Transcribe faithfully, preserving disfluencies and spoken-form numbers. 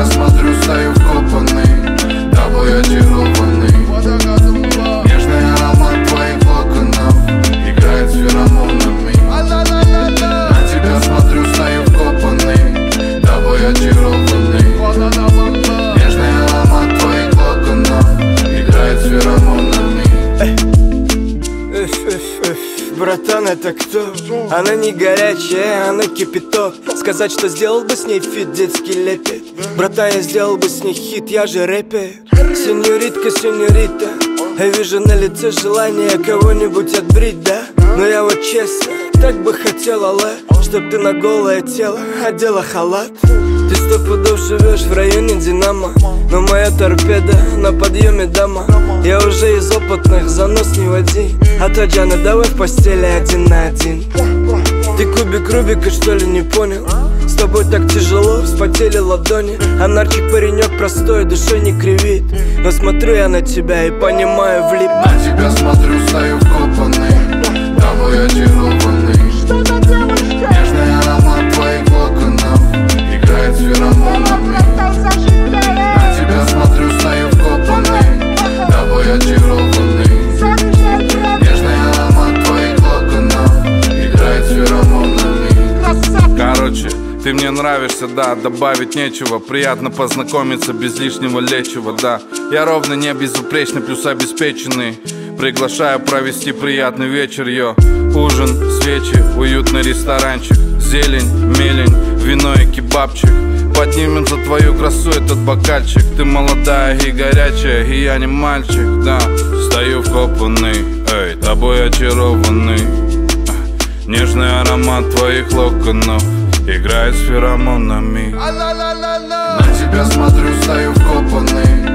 тебя смотрю, стою вкопанный, тобой очарованный. Нежный аромат твоих локонов играет с феромонами. На тебя смотрю, стою вкопанный, тобой очарованный. Нежный аромат твоих локонов играет с феромонами. Братан, это кто? Она не горячая, она кипяток. Сказать, что сделал бы с ней фит, детский лепет. Братан, я сделал бы с ней хит, я же рэпер. Сеньоритка, сеньорита, я вижу на лице желание кого-нибудь отбрить, да? Но я вот честно, так бы хотела, ла, чтоб ты на голое тело одела халат. Ты сто пудов живешь в районе Динамо, но моя торпеда на подъеме, дама. Я уже из опытных, занос не води. А то, Джана, давай в постели один на один. Ты кубик Рубика, что ли, не понял? С тобой так тяжело, вспотели ладони. А нарчик паренек простой, душой не кривит. Но смотрю я на тебя и понимаю, влип. На тебя смотрю, стою вкопанный, тобой очарованный. Нежный аромат твоих локонов играет с феромонами. На тебя смотрю, стою вкопанный, тобой очарованный. Нежный аромат твоих локонов играет с феромонами. Короче, ты мне нравишься, да, добавить нечего. Приятно познакомиться без лишнего лечива, да. Я ровно не безупречный, плюс обеспеченный. Приглашаю провести приятный вечер, йо. Ужин, свечи, уютный ресторанчик. Зелень, мелень, вино и кебабчик. Поднимем за твою красу этот бокальчик. Ты молодая и горячая, и я не мальчик, да. Стою вкопанный, эй, тобой очарованный. Нежный аромат твоих локонов играет с феромонами. На тебя смотрю, стою вкопанный,